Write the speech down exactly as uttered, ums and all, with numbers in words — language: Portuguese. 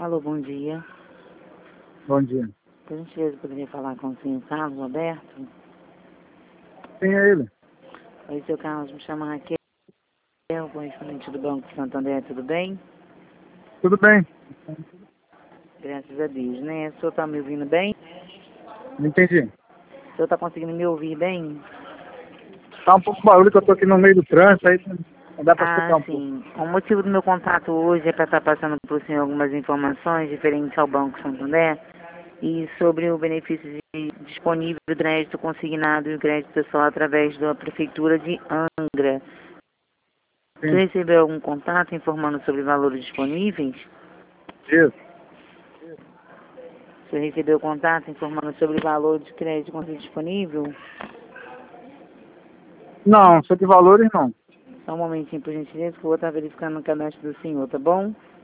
Alô, bom dia. Bom dia. Por gentileza, poderia falar com o senhor Carlos Alberto? Quem é ele? Oi, seu Carlos, me chama Raquel, correspondente do Banco de Santander, tudo bem? Tudo bem? Graças a Deus, né? O senhor está me ouvindo bem? Não entendi. O senhor está conseguindo me ouvir bem? Tá um pouco barulho que eu tô aqui no meio do trânsito, aí não dá pra escutar Ah, um pouco. sim. O motivo do meu contato hoje é para estar passando para o senhor algumas informações referentes ao Banco Santander e sobre o benefício de, disponível do crédito consignado e o crédito pessoal através da Prefeitura de Angra. Você Sim. recebeu algum contato informando sobre valores disponíveis? Isso. Você recebeu contato informando sobre o valor de crédito disponível? Não, sobre valores não. Só um momentinho, por gentileza, que eu vou estar verificando no cadastro do senhor, tá bom?